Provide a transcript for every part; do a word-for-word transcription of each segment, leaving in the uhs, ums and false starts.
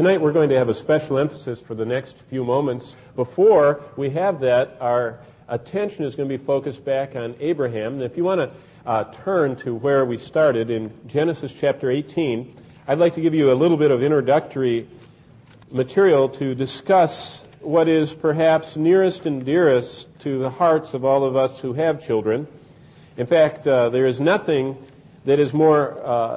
tonight we're going to have a special emphasis for the next few moments. Before we have that, our attention is going to be focused back on Abraham. And if you want to uh, turn to where we started in Genesis chapter eighteen, I'd like to give you a little bit of introductory material to discuss what is perhaps nearest and dearest to the hearts of all of us who have children. In fact, uh, there is nothing that is more uh,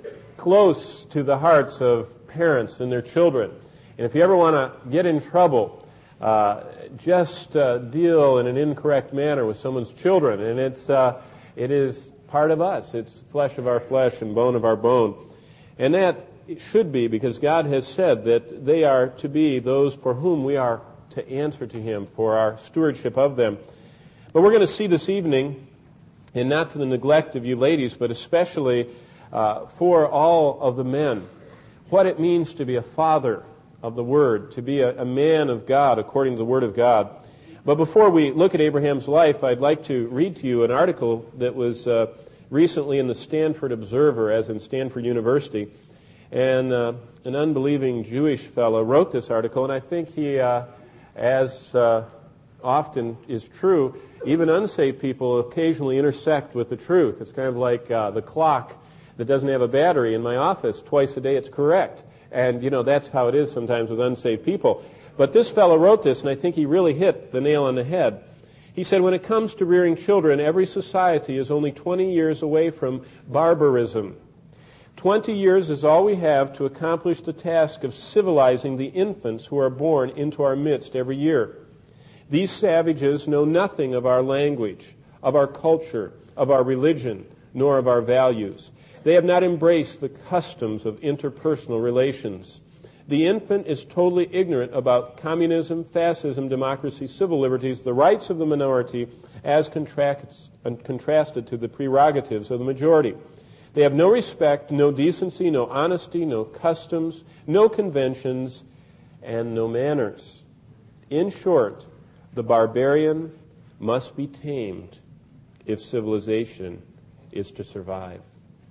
close to the hearts of parents and their children. And if you ever want to get in trouble, uh, just uh, deal in an incorrect manner with someone's children. And it's uh, it is part of us. It's flesh of our flesh and bone of our bone. And that should be, because God has said that they are to be those for whom we are to answer to Him for our stewardship of them. But we're going to see this evening, and not to the neglect of you ladies, but especially uh, for all of the men, what it means to be a father of the Word, to be a, a man of God according to the Word of God. But before we look at Abraham's life, I'd like to read to you an article that was uh, recently in the Stanford Observer, as in Stanford University. And uh, an unbelieving Jewish fellow wrote this article, and I think he, uh, as uh, often is true, even unsaved people occasionally intersect with the truth. It's kind of like uh, the clock that doesn't have a battery in my office. Twice a day it's correct. And, you know, that's how it is sometimes with unsaved people. But this fellow wrote this, and I think he really hit the nail on the head. He said, when it comes to rearing children, every society is only twenty years away from barbarism. Twenty years is all we have to accomplish the task of civilizing the infants who are born into our midst every year. These savages know nothing of our language, of our culture, of our religion, nor of our values. They have not embraced the customs of interpersonal relations. The infant is totally ignorant about communism, fascism, democracy, civil liberties, the rights of the minority, as contrast, contrasted to the prerogatives of the majority. They have no respect, no decency, no honesty, no customs, no conventions, and no manners. In short, the barbarian must be tamed if civilization is to survive.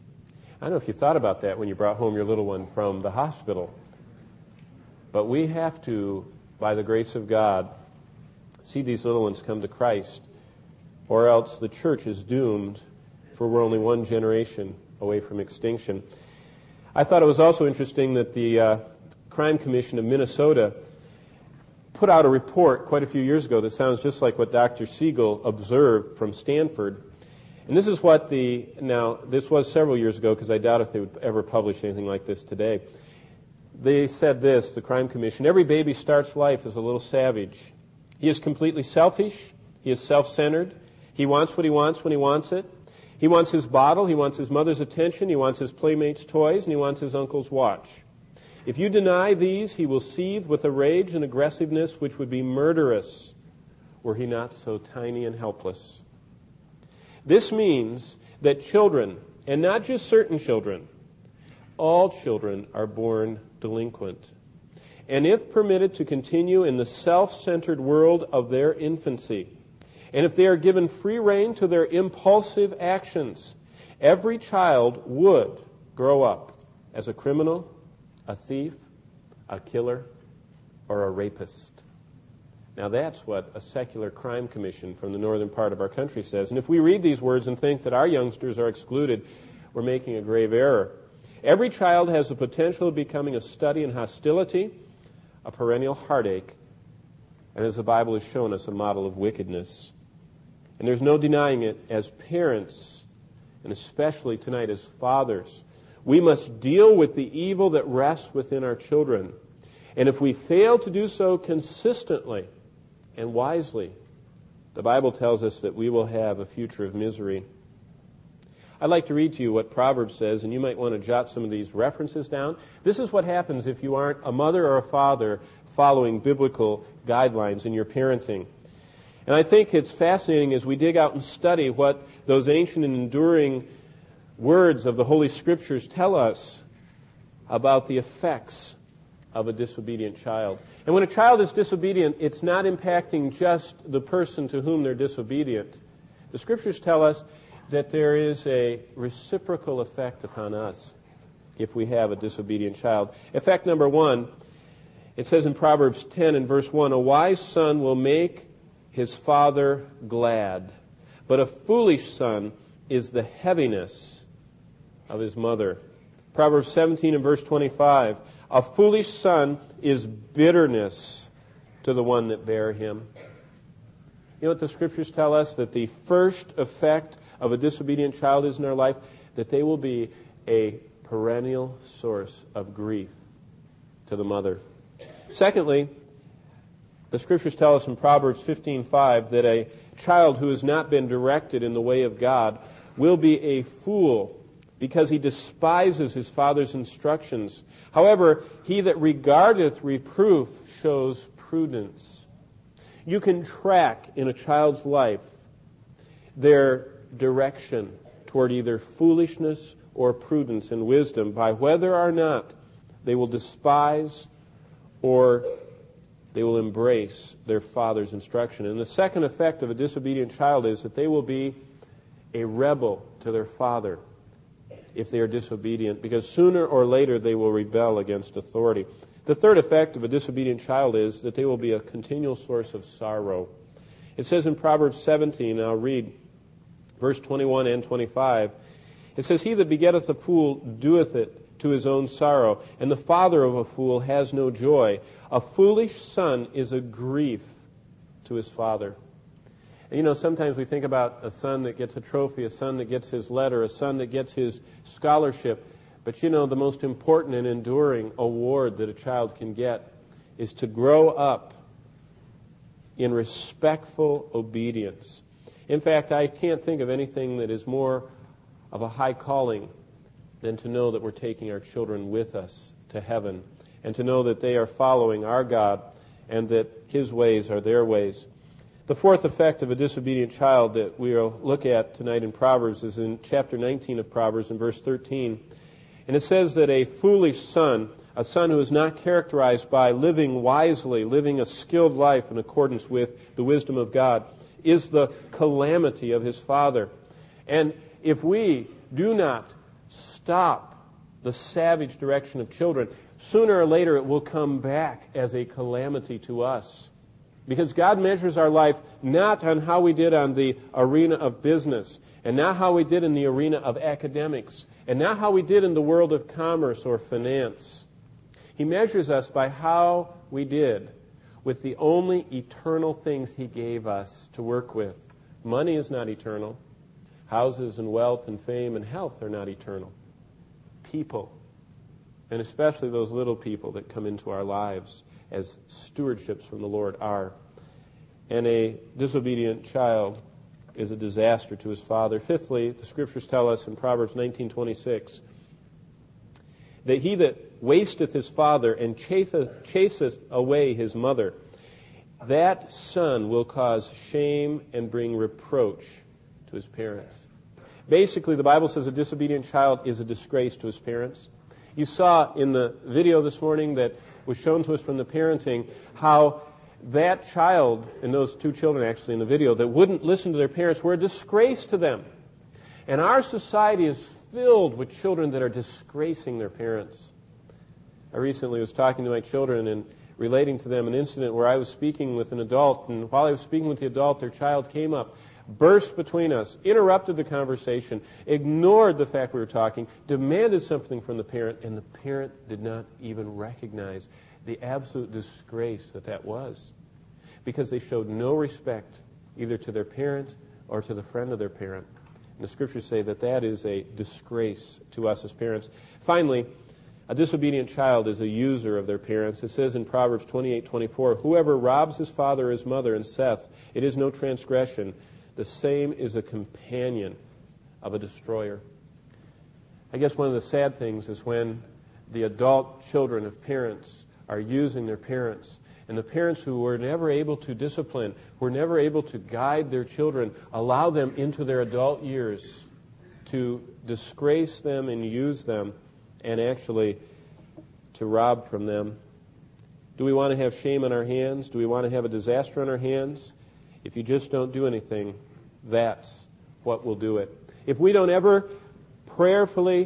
I don't know if you thought about that when you brought home your little one from the hospital. But we have to, by the grace of God, see these little ones come to Christ, or else the church is doomed, for we're only one generation away from extinction. I thought it was also interesting that the uh, Crime Commission of Minnesota put out a report quite a few years ago that sounds just like what Doctor Siegel observed from Stanford. And this is what the, now, this was several years ago, because I doubt if they would ever publish anything like this today. They said this, the Crime Commission: every baby starts life as a little savage. He is completely selfish. He is self-centered. He wants what he wants when he wants it. He wants his bottle, he wants his mother's attention, he wants his playmates' toys, and he wants his uncle's watch. If you deny these, he will seethe with a rage and aggressiveness which would be murderous were he not so tiny and helpless. This means that children, and not just certain children, all children are born delinquent. And if permitted to continue in the self-centered world of their infancy, and if they are given free rein to their impulsive actions, every child would grow up as a criminal, a thief, a killer, or a rapist. Now that's what a secular crime commission from the northern part of our country says. And if we read these words and think that our youngsters are excluded, we're making a grave error. Every child has the potential of becoming a study in hostility, a perennial heartache, and as the Bible has shown us, a model of wickedness. And there's no denying it, as parents, and especially tonight as fathers, we must deal with the evil that rests within our children. And if we fail to do so consistently and wisely, the Bible tells us that we will have a future of misery. I'd like to read to you what Proverbs says, and you might want to jot some of these references down. This is what happens if you aren't a mother or a father following biblical guidelines in your parenting. And I think it's fascinating as we dig out and study what those ancient and enduring words of the Holy Scriptures tell us about the effects of a disobedient child. And when a child is disobedient, it's not impacting just the person to whom they're disobedient. The Scriptures tell us that there is a reciprocal effect upon us. if we have a disobedient child. Effect number one, it says in Proverbs ten and verse one, a wise son will make his father glad, but a foolish son is the heaviness of his mother. Proverbs seventeen and verse twenty-five, a foolish son is bitterness to the one that bare him. You know what the Scriptures tell us? That the first effect of a disobedient child is in our life, that they will be a perennial source of grief to the mother. Secondly, the Scriptures tell us in Proverbs fifteen five that a child who has not been directed in the way of God will be a fool because he despises his father's instructions. However, he that regardeth reproof shows prudence. You can track in a child's life their direction toward either foolishness or prudence and wisdom by whether or not they will despise or they will embrace their father's instruction. And the second effect of a disobedient child is that they will be a rebel to their father if they are disobedient, because sooner or later they will rebel against authority. The third effect of a disobedient child is that they will be a continual source of sorrow. It says in Proverbs seventeen, I'll read verse twenty-one and twenty-five, it says, he that begetteth a fool doeth it to his own sorrow, and the father of a fool has no joy. A foolish son is a grief to his father. And you know, sometimes we think about a son that gets a trophy, a son that gets his letter, a son that gets his scholarship. But you know, the most important and enduring award that a child can get is to grow up in respectful obedience. In fact, I can't think of anything that is more of a high calling than to know that we're taking our children with us to heaven, and to know that they are following our God and that His ways are their ways. The fourth effect of a disobedient child that we'll look at tonight in Proverbs is in chapter nineteen of Proverbs in verse thirteen. And it says that a foolish son, a son who is not characterized by living wisely, living a skilled life in accordance with the wisdom of God, is the calamity of his father. And if we do not stop the savage direction of children, sooner or later it will come back as a calamity to us. Because God measures our life not on how we did on the arena of business, and not how we did in the arena of academics, and not how we did in the world of commerce or finance. He measures us by how we did with the only eternal things He gave us to work with. Money is not eternal. Houses and wealth and fame and health are not eternal. People, and especially those little people that come into our lives as stewardships from the Lord, are. And a disobedient child is a disaster to his father. Fifthly, the Scriptures tell us in Proverbs nineteen twenty-six that he that wasteth his father and chaseth away his mother, that son will cause shame and bring reproach to his parents. Basically, the Bible says a disobedient child is a disgrace to his parents. You saw in the video this morning that was shown to us from the parenting how that child, and those two children actually in the video, that wouldn't listen to their parents were a disgrace to them. And our society is filled with children that are disgracing their parents. I recently was talking to my children and relating to them an incident where I was speaking with an adult, and while I was speaking with the adult, their child came up, burst between us, interrupted the conversation, ignored the fact we were talking, demanded something from the parent, and the parent did not even recognize the absolute disgrace that that was, because they showed no respect either to their parent or to the friend of their parent. And the Scriptures say that that is a disgrace to us as parents. Finally, a disobedient child is a user of their parents. It says in Proverbs twenty-eight twenty-four, whoever robs his father or his mother and saith, it is no transgression, the same is a companion of a destroyer. I guess one of the sad things is when the adult children of parents are using their parents, and the parents who were never able to discipline, were never able to guide their children, allow them into their adult years to disgrace them and use them, and actually to rob from them. Do we want to have shame on our hands? Do we want to have a disaster on our hands? If you just don't do anything, that's what will do it. If we don't ever prayerfully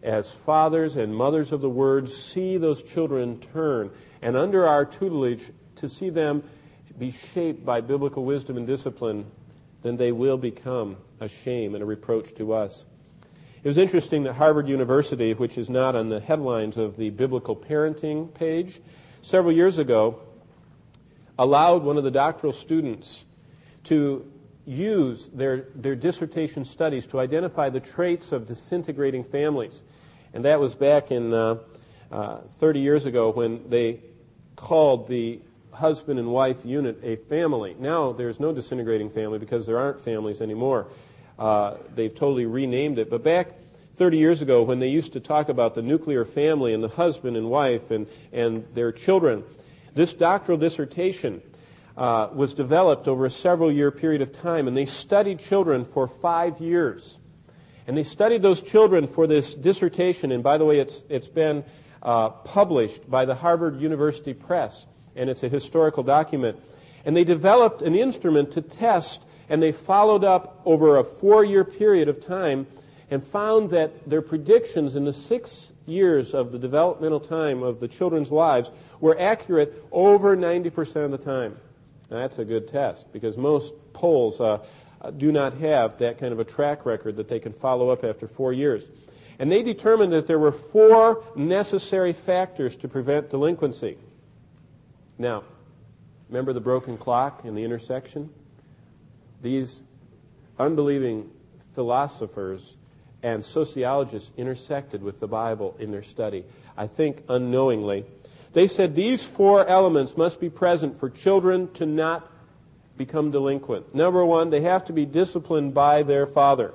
as fathers and mothers of the Word, see those children turn, and under our tutelage, to see them be shaped by biblical wisdom and discipline, then they will become a shame and a reproach to us. It was interesting that Harvard University, which is not on the headlines of the biblical parenting page, several years ago allowed one of the doctoral students to use their, their dissertation studies to identify the traits of disintegrating families. And that was back in uh, uh, thirty years ago when they called the husband and wife unit a family. Now there's no disintegrating family because there aren't families anymore. Uh, they've totally renamed it. But back thirty years ago when they used to talk about the nuclear family and the husband and wife and, and their children, this doctoral dissertation uh, was developed over a several year period of time, and they studied children for five years. And they studied those children for this dissertation, and by the way, it's it's been uh, published by the Harvard University Press, and it's a historical document. And they developed an instrument to test, and they followed up over a four-year period of time and found that their predictions in the six years of the developmental time of the children's lives were accurate over ninety percent of the time. Now, that's a good test, because most polls uh, do not have that kind of a track record that they can follow up after four years. And they determined that there were four necessary factors to prevent delinquency. Now, remember the broken clock in the intersection? These unbelieving philosophers and sociologists intersected with the Bible in their study, I think unknowingly. They said these four elements must be present for children to not become delinquent. Number one, they have to be disciplined by their father.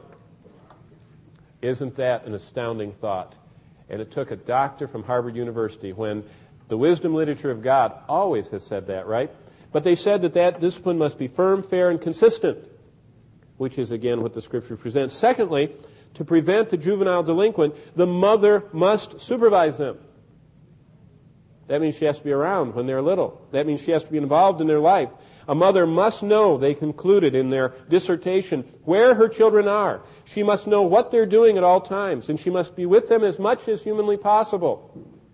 Isn't that an astounding thought? And it took a doctor from Harvard University, when the wisdom literature of God always has said that, right? But they said that that discipline must be firm, fair, and consistent, which is, again, what the Scripture presents. Secondly, to prevent the juvenile delinquent, the mother must supervise them. That means she has to be around when they're little. That means she has to be involved in their life. A mother must know, they concluded in their dissertation, where her children are. She must know what they're doing at all times, and she must be with them as much as humanly possible.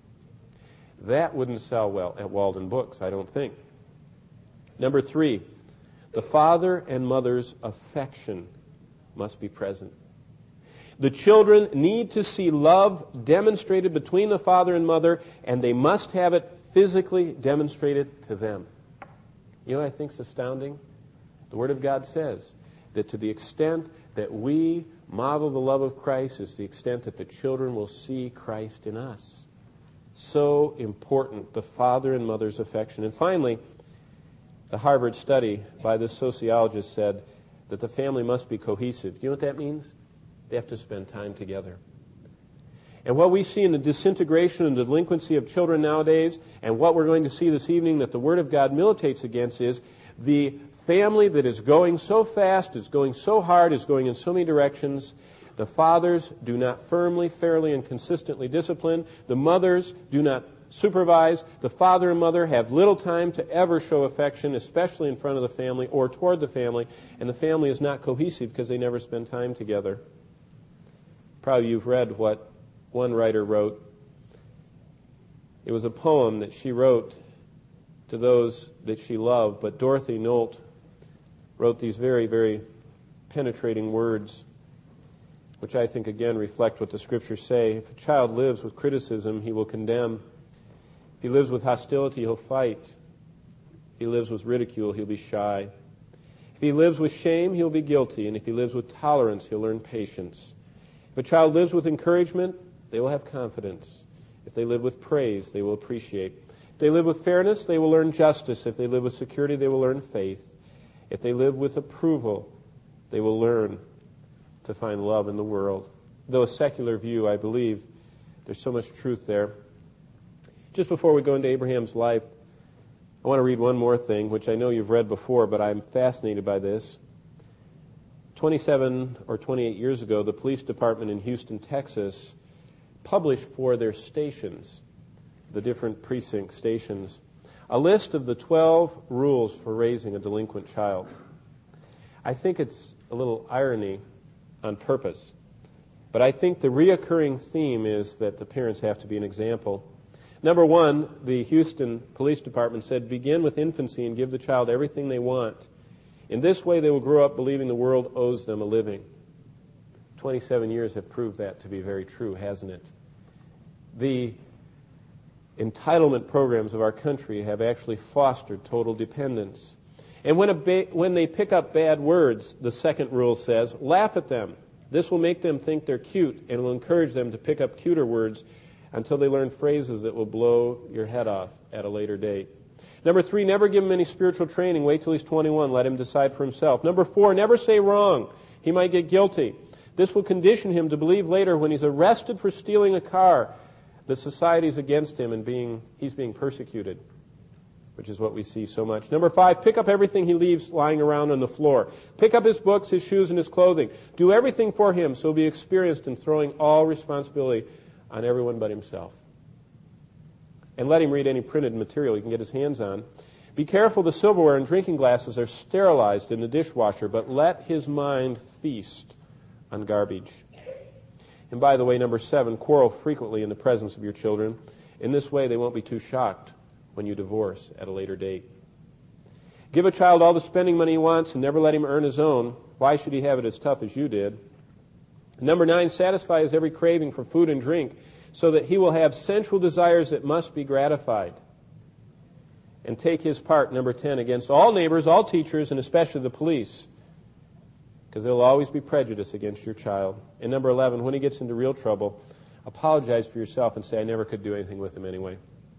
That wouldn't sell well at Walden Books, I don't think. Number three, the father and mother's affection must be present. The children need to see love demonstrated between the father and mother, and they must have it physically demonstrated to them. You know what I think is astounding? The Word of God says that to the extent that we model the love of Christ is the extent that the children will see Christ in us. So important, the father and mother's affection. And finally, the Harvard study by this sociologist said that the family must be cohesive. Do you know what that means? They have to spend time together. And what we see in the disintegration and delinquency of children nowadays, and what we're going to see this evening that the Word of God militates against, is the family that is going so fast, is going so hard, is going in so many directions. The fathers do not firmly, fairly, and consistently discipline. The mothers do not supervise. The father and mother have little time to ever show affection, especially in front of the family or toward the family. And the family is not cohesive because they never spend time together. Probably you've read what one writer wrote. It was a poem that she wrote to those that she loved, but Dorothy Nolt wrote these very, very penetrating words, which I think again reflect what the Scriptures say. If a child lives with criticism, he will condemn. If he lives with hostility, he'll fight. If he lives with ridicule, he'll be shy. If he lives with shame, he'll be guilty. And if he lives with tolerance, he'll learn patience. If a child lives with encouragement, they will have confidence. If they live with praise, they will appreciate. If they live with fairness, they will learn justice. If they live with security, they will learn faith. If they live with approval, they will learn to find love in the world. Though a secular view, I believe there's so much truth there. Just before we go into Abraham's life, I want to read one more thing, which I know you've read before, but I'm fascinated by this. twenty-seven or twenty-eight years ago, the police department in Houston, Texas, published for their stations, the different precinct stations, a list of the twelve rules for raising a delinquent child. I think it's a little irony on purpose, But I think the reoccurring theme is that the parents have to be an example. Number one, the Houston Police Department said, begin with infancy and give the child everything they want. In this way, they will grow up believing the world owes them a living. twenty-seven years have proved that to be very true, hasn't it? The entitlement programs of our country have actually fostered total dependence. And when, a ba- when they pick up bad words, the second rule says, laugh at them. This will make them think they're cute and will encourage them to pick up cuter words until they learn phrases that will blow your head off at a later date. Number three, never give him any spiritual training. Wait till he's twenty-one. Let him decide for himself. Number four, never say wrong. He might get guilty. This will condition him to believe later when he's arrested for stealing a car that society's against him and being he's being persecuted, which is what we see so much. Number five, pick up everything he leaves lying around on the floor. Pick up his books, his shoes, and his clothing. Do everything for him so he'll be experienced in throwing all responsibility on everyone but himself. And let him read any printed material he can get his hands on. Be careful the silverware and drinking glasses are sterilized in the dishwasher, but let his mind feast on garbage. And by the way, number seven, quarrel frequently in the presence of your children. In this way, they won't be too shocked when you divorce at a later date. Give a child all the spending money he wants and never let him earn his own. Why should he have it as tough as you did? Number nine, satisfy his every craving for food and drink so that he will have sensual desires that must be gratified. And take his part, number ten, against all neighbors, all teachers, and especially the police, because there will always be prejudice against your child. And number eleven, when he gets into real trouble, apologize for yourself and say, I never could do anything with him anyway.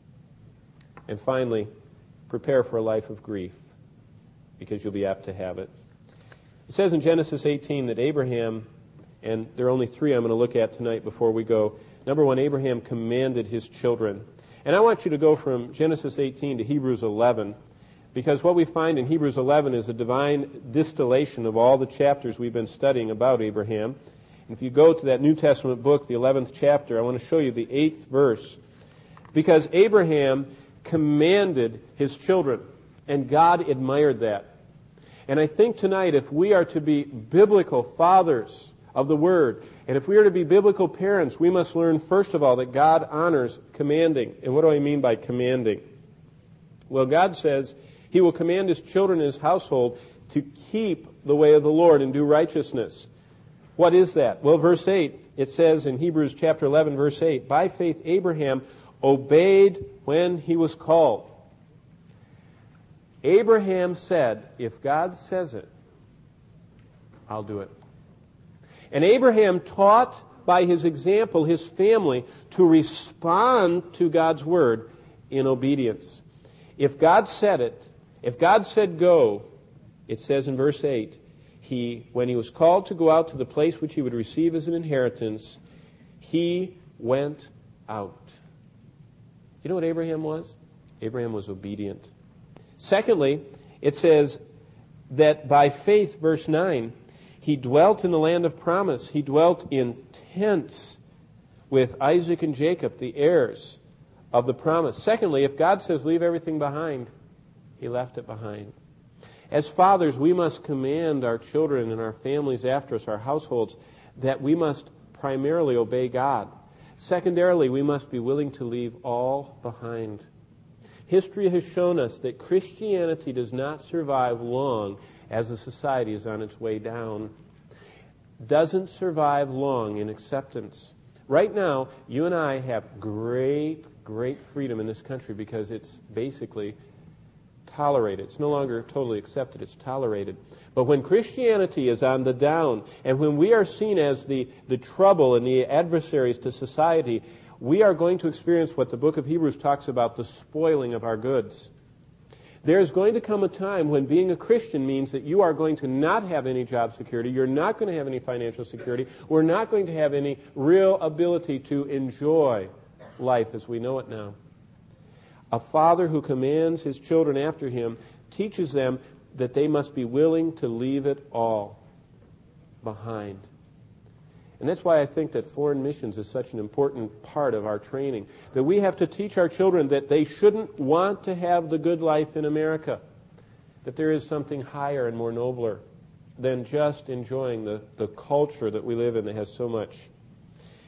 And finally, prepare for a life of grief, because you'll be apt to have it. It says in Genesis eighteen that Abraham, and there are only three I'm going to look at tonight before we go. Number one, Abraham commanded his children. And I want you to go from Genesis eighteen to Hebrews eleven, because what we find in Hebrews eleven is a divine distillation of all the chapters we've been studying about Abraham. And if you go to that New Testament book, the eleventh chapter, I want to show you the eighth verse. Because Abraham commanded his children, and God admired that. And I think tonight, if we are to be biblical fathers of the Word, and if we are to be biblical parents, we must learn, first of all, that God honors commanding. And what do I mean by commanding? Well, God says He will command His children and His household to keep the way of the Lord and do righteousness. What is that? Well, verse eight, it says in Hebrews chapter eleven, verse eight, by faith Abraham obeyed when he was called. Abraham said, if God says it, I'll do it. And Abraham taught by his example his family to respond to God's word in obedience. If God said it, if God said go, it says in verse eight, he, when he was called to go out to the place which he would receive as an inheritance, he went out. You know what Abraham was? Abraham was obedient. Secondly, it says that by faith, verse nine, he dwelt in the land of promise. He dwelt in tents with Isaac and Jacob, the heirs of the promise. Secondly, if God says leave everything behind, he left it behind. As fathers, we must command our children and our families after us, our households, that we must primarily obey God. Secondarily, we must be willing to leave all behind. History has shown us that Christianity does not survive long as a society is on its way down. Doesn't survive long in acceptance. Right now, you and I have great, great freedom in this country because it's basically tolerated. It's no longer totally accepted, it's tolerated. But when Christianity is on the down, and when we are seen as the, the trouble and the adversaries to society, we are going to experience what the book of Hebrews talks about, the spoiling of our goods. There's going to come a time when being a Christian means that you are going to not have any job security, you're not going to have any financial security, we're not going to have any real ability to enjoy life as we know it now. A father who commands his children after him teaches them that they must be willing to leave it all behind. And that's why I think that foreign missions is such an important part of our training. That we have to teach our children that they shouldn't want to have the good life in America. That there is something higher and more nobler than just enjoying the, the culture that we live in that has so much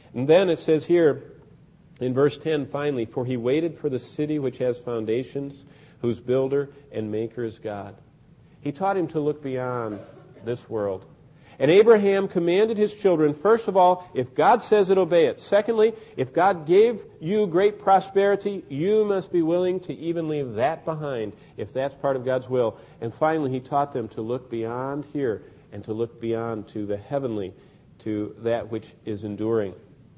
And then it says here in verse ten, finally, for he waited for the city which has foundations, whose builder and maker is God. He taught him to look beyond this world. And Abraham commanded his children, first of all, if God says it, obey it. Secondly, if God gave you great prosperity, you must be willing to even leave that behind, if that's part of God's will. And finally, he taught them to look beyond here and to look beyond to the heavenly, to that which is enduring.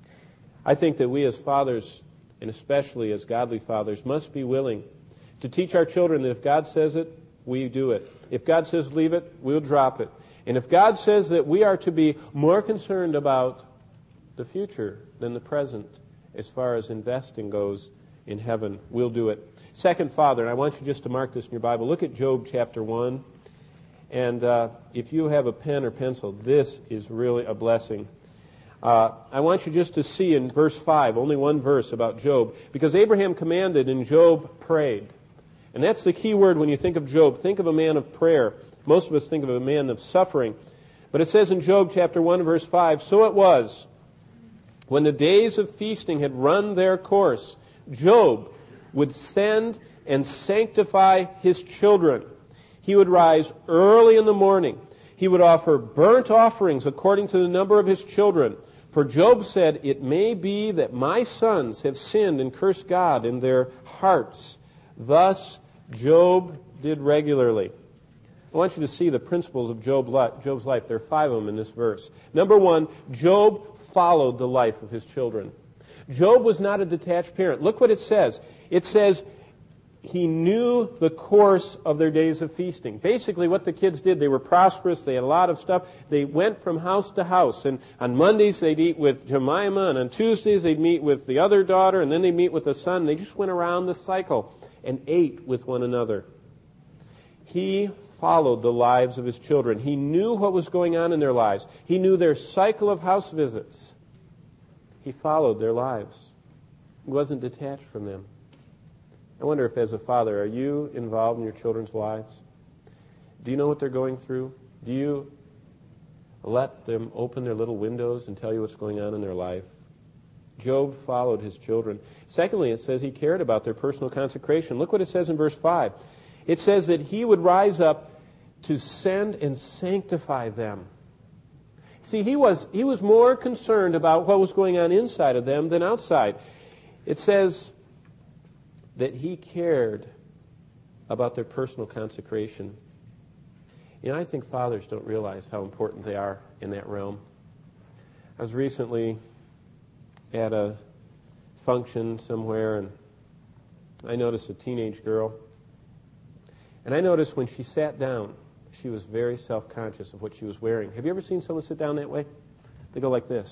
I think that we as fathers, and especially as godly fathers, must be willing to teach our children that if God says it, we do it. If God says leave it, we'll drop it. And if God says that we are to be more concerned about the future than the present as far as investing goes in heaven, we'll do it. Second father, and I want you just to mark this in your Bible, look at Job chapter one. And uh, if you have a pen or pencil, this is really a blessing. Uh, I want you just to see in verse five, only one verse about Job, because Abraham commanded and Job prayed. And that's the key word when you think of Job. Think of a man of prayer. Most of us think of a man of suffering. But it says in Job chapter one, verse five, so it was, when the days of feasting had run their course, Job would send and sanctify his children. He would rise early in the morning. He would offer burnt offerings according to the number of his children. For Job said, it may be that my sons have sinned and cursed God in their hearts. Thus Job did regularly. I want you to see the principles of Job's life. There are five of them in this verse. Number one, Job followed the life of his children. Job was not a detached parent. Look what it says. It says he knew the course of their days of feasting. Basically what the kids did, they were prosperous, they had a lot of stuff. They went from house to house. And on Mondays they'd eat with Jemima, and on Tuesdays they'd meet with the other daughter, and then they'd meet with the son. They just went around the cycle and ate with one another. He followed the lives of his children. He knew what was going on in their lives. He knew their cycle of house visits. He followed their lives. He wasn't detached from them. I wonder if as a father, are you involved in your children's lives? Do you know what they're going through? Do you let them open their little windows and tell you what's going on in their life? Job followed his children. Secondly, it says he cared about their personal consecration. Look what it says in verse five. It says that he would rise up to send and sanctify them. See, he was he was more concerned about what was going on inside of them than outside. It says that he cared about their personal consecration. You know, I think fathers don't realize how important they are in that realm. I was recently at a function somewhere, and I noticed a teenage girl. And I noticed when she sat down, she was very self-conscious of what she was wearing. Have you ever seen someone sit down that way? They go like this.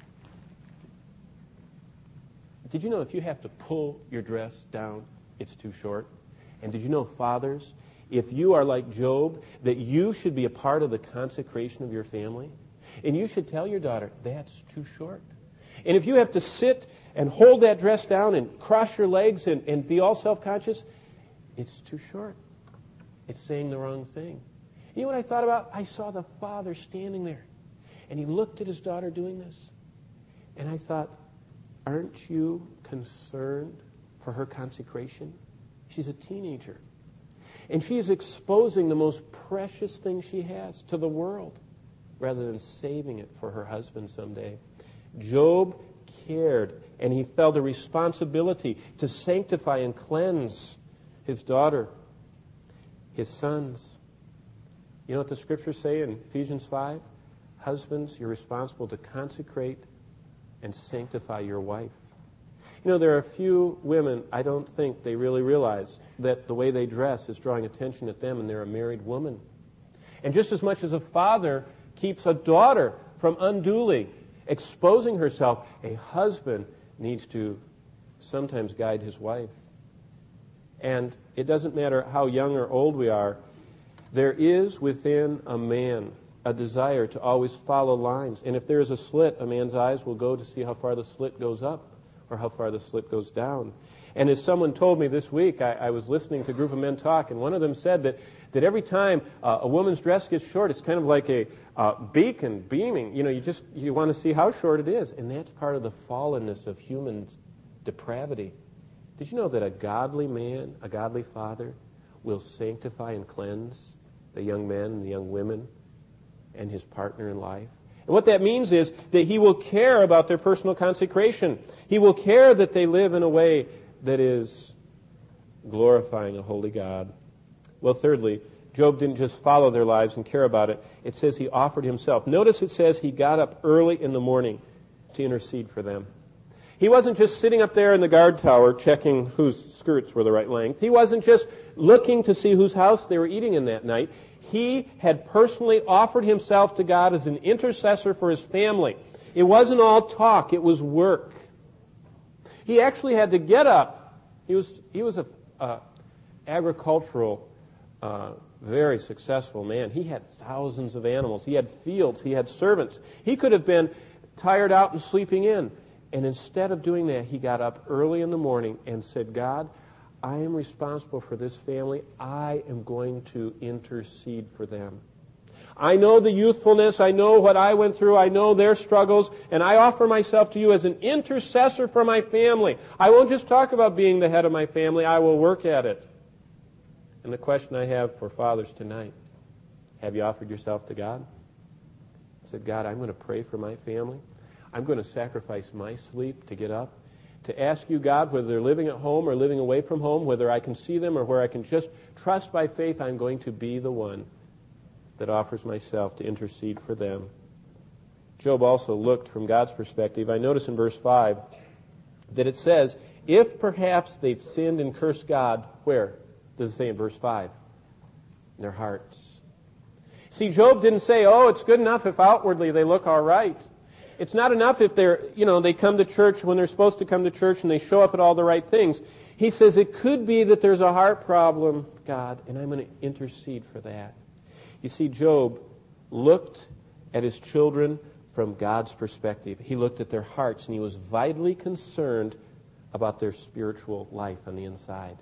Did you know if you have to pull your dress down, it's too short? And did you know, fathers, if you are like Job, that you should be a part of the consecration of your family? And you should tell your daughter, that's too short. And if you have to sit and hold that dress down and cross your legs and, and be all self-conscious, it's too short. It's saying the wrong thing. You know what I thought about? I saw the father standing there, and he looked at his daughter doing this, and I thought, aren't you concerned for her consecration? She's a teenager, and she is exposing the most precious thing she has to the world rather than saving it for her husband someday. Job cared, and he felt a responsibility to sanctify and cleanse his daughter, his sons. You know what the scriptures say in Ephesians five? Husbands, you're responsible to consecrate and sanctify your wife. You know, there are a few women, I don't think they really realize that the way they dress is drawing attention at them, and they're a married woman. And just as much as a father keeps a daughter from unduly exposing herself, a husband needs to sometimes guide his wife. And it doesn't matter how young or old we are, there is within a man a desire to always follow lines. And if there is a slit, a man's eyes will go to see how far the slit goes up, or how far the slit goes down. And as someone told me this week, I, I was listening to a group of men talk, and one of them said that, that every time uh, a woman's dress gets short, it's kind of like a uh, beacon beaming. You know, you just you want to see how short it is. And that's part of the fallenness of human depravity. Did you know that a godly man, a godly father, will sanctify and cleanse the young men and the young women and his partner in life? And what that means is that he will care about their personal consecration. He will care that they live in a way that is glorifying a holy God. Well, thirdly, Job didn't just follow their lives and care about it. It says he offered himself. Notice it says he got up early in the morning to intercede for them. He wasn't just sitting up there in the guard tower checking whose skirts were the right length. He wasn't just looking to see whose house they were eating in that night. He had personally offered himself to God as an intercessor for his family. It wasn't all talk, it was work. He actually had to get up. He was he was a uh, agricultural, uh, very successful man. He had thousands of animals. He had fields. He had servants. He could have been tired out and sleeping in. And instead of doing that, he got up early in the morning and said, God, I am responsible for this family. I am going to intercede for them. I know the youthfulness. I know what I went through. I know their struggles. And I offer myself to you as an intercessor for my family. I won't just talk about being the head of my family. I will work at it. And the question I have for fathers tonight, have you offered yourself to God? I said, God, I'm going to pray for my family. I'm going to sacrifice my sleep to get up, to ask you, God, whether they're living at home or living away from home, whether I can see them or where I can just trust by faith, I'm going to be the one that offers myself to intercede for them. Job also looked from God's perspective. I notice in verse five that it says, if perhaps they've sinned and cursed God, where? Does it say in verse five? In their hearts. See, Job didn't say, oh, it's good enough if outwardly they look all right. It's not enough if they're, you know, they come to church when they're supposed to come to church and they show up at all the right things. He says it could be that there's a heart problem, God, and I'm going to intercede for that. You see, Job looked at his children from God's perspective. He looked at their hearts, and he was vitally concerned about their spiritual life on the inside.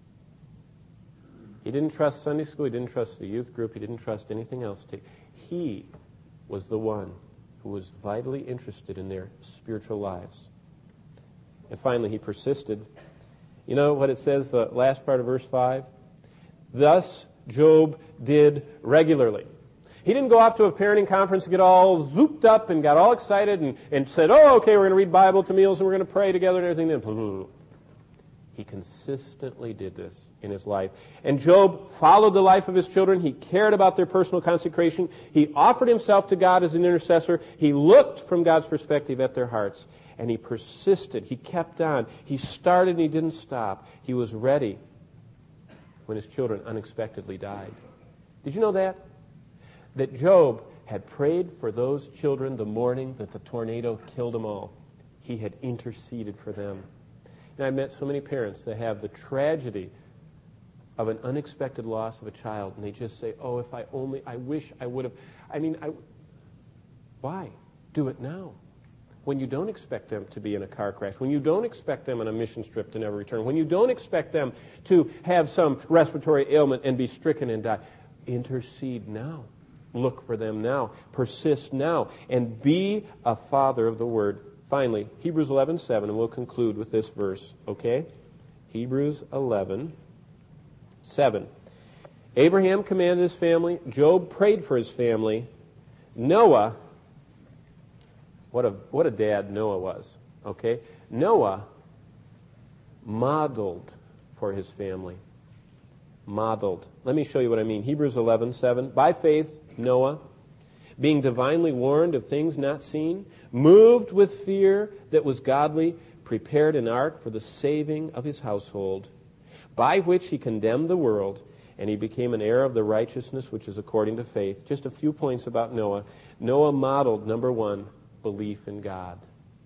He didn't trust Sunday school. He didn't trust the youth group. He didn't trust anything else. He was the one who was vitally interested in their spiritual lives. And finally, he persisted. You know what it says, the last part of verse five? Thus Job did regularly. He didn't go off to a parenting conference and get all zooped up and got all excited and, and said, oh, okay, we're going to read Bible to meals and we're going to pray together and everything. Then, he consistently did this in his life. And Job followed the life of his children. He cared about their personal consecration. He offered himself to God as an intercessor. He looked from God's perspective at their hearts. And he persisted. He kept on. He started and he didn't stop. He was ready when his children unexpectedly died. Did you know that? That Job had prayed for those children the morning that the tornado killed them all. He had interceded for them. And I met so many parents that have the tragedy of an unexpected loss of a child, and they just say, oh, if I only, I wish I would have. I mean, I, why? Do it now. When you don't expect them to be in a car crash, when you don't expect them on a mission trip to never return, when you don't expect them to have some respiratory ailment and be stricken and die, intercede now. Look for them now. Persist now. And be a father of the Word. Finally, Hebrews eleven seven, and we'll conclude with this verse, okay? Hebrews eleven seven. Abraham commanded his family. Job prayed for his family. Noah, what a what a dad Noah was, okay? Noah modeled for his family. Modeled. Let me show you what I mean. Hebrews eleven seven. By faith, Noah, being divinely warned of things not seen, moved with fear that was godly, prepared an ark for the saving of his household, by which he condemned the world, and he became an heir of the righteousness which is according to faith. Just a few points about Noah. Noah modeled, number one, belief in God.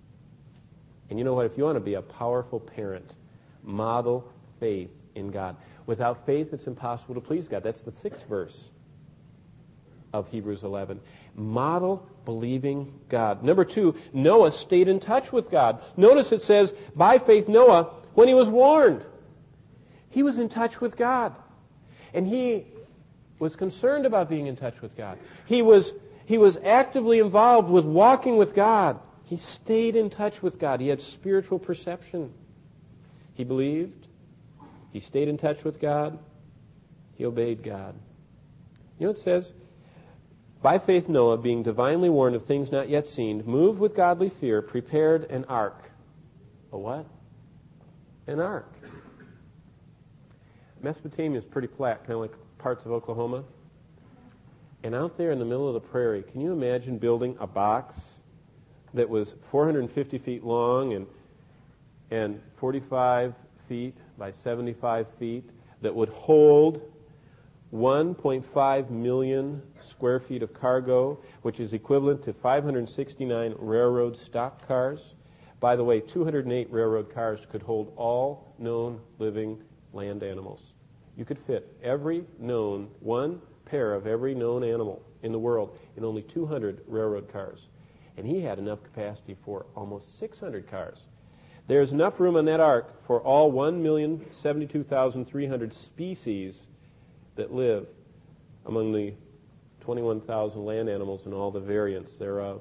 And you know what? If you want to be a powerful parent, model faith in God. Without faith, it's impossible to please God. That's the sixth verse. of Hebrews eleven. Model believing God. Number two, Noah stayed in touch with God. Notice it says, by faith Noah, when he was warned, he was in touch with God. And he was concerned about being in touch with God. He was, he was actively involved with walking with God. He stayed in touch with God. He had spiritual perception. He believed. He stayed in touch with God. He obeyed God. You know what it says? By faith Noah, being divinely warned of things not yet seen, moved with godly fear, prepared an ark. A what? An ark. Mesopotamia is pretty flat, kind of like parts of Oklahoma. And out there in the middle of the prairie, can you imagine building a box that was four hundred fifty feet long and and forty-five feet by seventy-five feet that would hold one point five million square feet of cargo, which is equivalent to five hundred sixty-nine railroad stock cars. By the way, two hundred eight railroad cars could hold all known living land animals. You could fit every known, one pair of every known animal in the world in only two hundred railroad cars. And he had enough capacity for almost six hundred cars. There's enough room on that ark for all one million seventy-two thousand three hundred species that live among the twenty-one thousand land animals and all the variants thereof.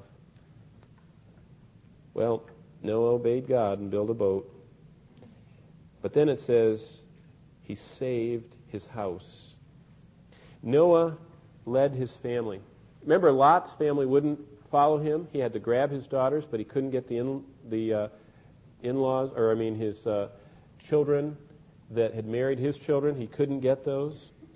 Well, Noah obeyed God and built a boat. But then it says he saved his house. Noah led his family. Remember, Lot's family wouldn't follow him. He had to grab his daughters, but he couldn't get the in, the uh, in-laws, or I mean his uh, children that had married his children. He couldn't get those.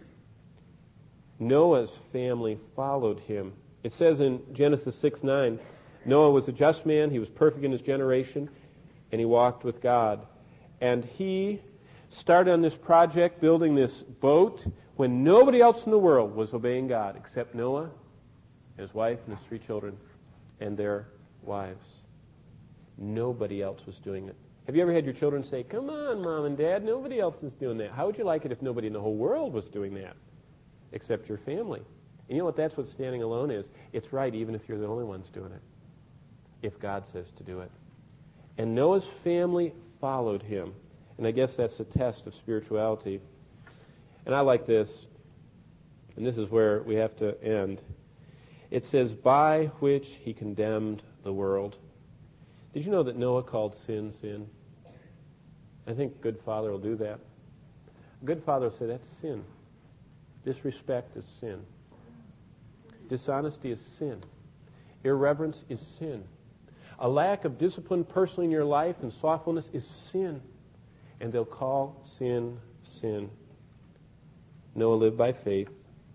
Noah's family followed him. It says in Genesis six nine, Noah was a just man, he was perfect in his generation, and he walked with God. And he started on this project, building this boat, when nobody else in the world was obeying God except Noah, his wife, and his three children, and their wives. Nobody else was doing it. Have you ever had your children say, "Come on, Mom and Dad, nobody else is doing that"? How would you like it if nobody in the whole world was doing that except your family? And you know what? That's what standing alone is. It's right even if you're the only ones doing it, if God says to do it. And Noah's family followed him. And I guess that's a test of spirituality. And I like this, and this is where we have to end. It says, by which he condemned the world. Did you know that Noah called sin, sin? I think a good father will do that. A good father will say, that's sin. Disrespect is sin. Dishonesty is sin. Irreverence is sin. A lack of discipline personally in your life and slothfulness is sin. And they'll call sin, sin. Noah lived by faith.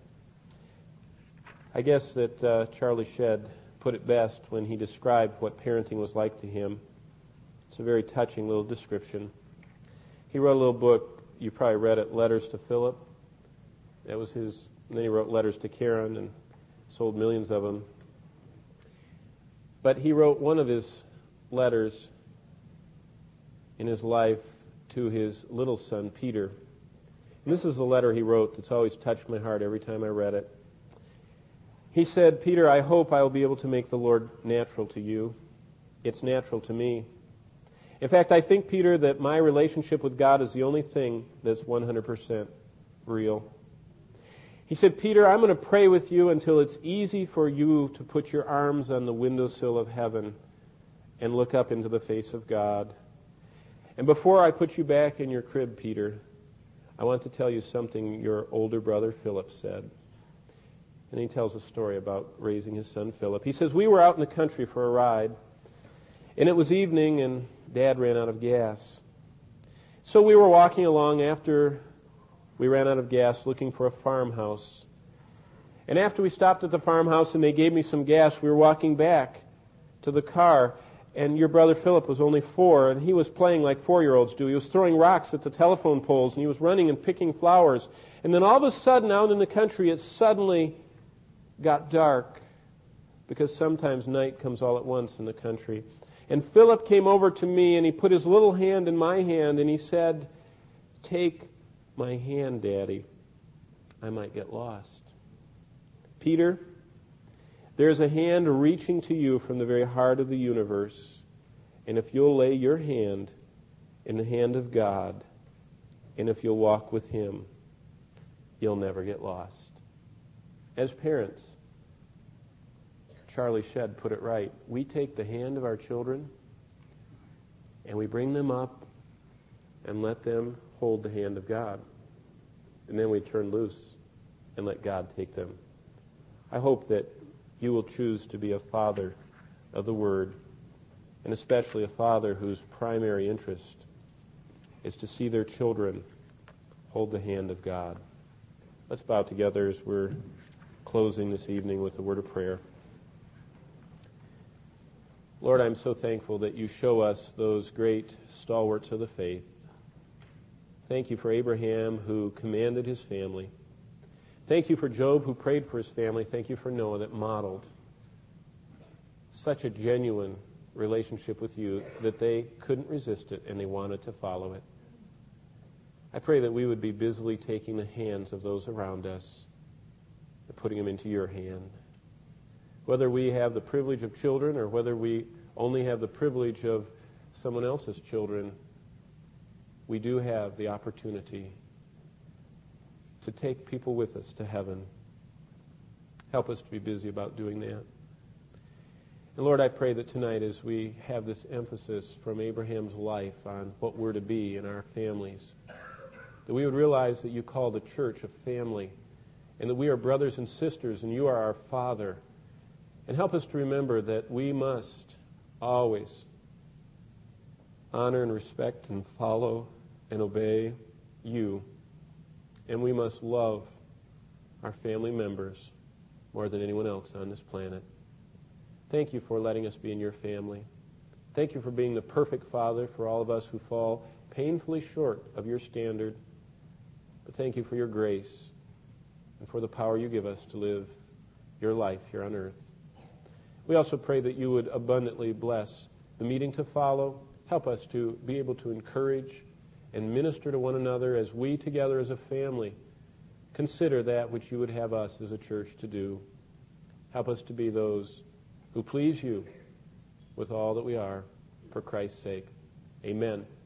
I guess that uh, Charlie Shedd put it best when he described what parenting was like to him. It's a very touching little description. He wrote a little book, you probably read it, Letters to Philip. That was his, and then he wrote letters to Karen and sold millions of them. But he wrote one of his letters in his life to his little son, Peter. And this is a letter he wrote that's always touched my heart every time I read it. He said, Peter, I hope I will be able to make the Lord natural to you. It's natural to me. In fact, I think, Peter, that my relationship with God is the only thing that's one hundred percent real. He said, Peter, I'm going to pray with you until it's easy for you to put your arms on the windowsill of heaven and look up into the face of God. And before I put you back in your crib, Peter, I want to tell you something your older brother Philip said. And he tells a story about raising his son Philip. He says, we were out in the country for a ride, and it was evening, and Dad ran out of gas. So we were walking along after we ran out of gas looking for a farmhouse. And after we stopped at the farmhouse and they gave me some gas, we were walking back to the car. And your brother Philip was only four, and he was playing like four-year-olds do. He was throwing rocks at the telephone poles, and he was running and picking flowers. And then all of a sudden, out in the country, it suddenly got dark, because sometimes night comes all at once in the country. And Philip came over to me, and he put his little hand in my hand, and he said, take my hand, Daddy. I might get lost. Peter, There's a hand reaching to you from the very heart of the universe. And if you'll lay your hand in the hand of God, and if you'll walk with Him, you'll never get lost. As parents, Charlie Shedd put it right. We take the hand of our children and we bring them up and let them hold the hand of God. And then we turn loose and let God take them. I hope that you will choose to be a father of the Word, and especially a father whose primary interest is to see their children hold the hand of God. Let's bow together as we're closing this evening with a word of prayer. Lord, I'm so thankful that you show us those great stalwarts of the faith. Thank you for Abraham, who commanded his family. Thank you for Job, who prayed for his family. Thank you for Noah, that modeled such a genuine relationship with you that they couldn't resist it and they wanted to follow it. I pray that we would be busily taking the hands of those around us and putting them into your hand. Whether we have the privilege of children or whether we only have the privilege of someone else's children, we do have the opportunity to take people with us to heaven. Help us to be busy about doing that. And Lord, I pray that tonight, as we have this emphasis from Abraham's life on what we're to be in our families, that we would realize that you call the church a family, and that we are brothers and sisters, and you are our Father. And help us to remember that we must always honor and respect and follow and obey you. And we must love our family members more than anyone else on this planet. Thank you for letting us be in your family. Thank you for being the perfect Father for all of us who fall painfully short of your standard. But thank you for your grace and for the power you give us to live your life here on earth. We also pray that you would abundantly bless the meeting to follow. Help us to be able to encourage and minister to one another as we together as a family consider that which you would have us as a church to do. Help us to be those who please you with all that we are, for Christ's sake. Amen.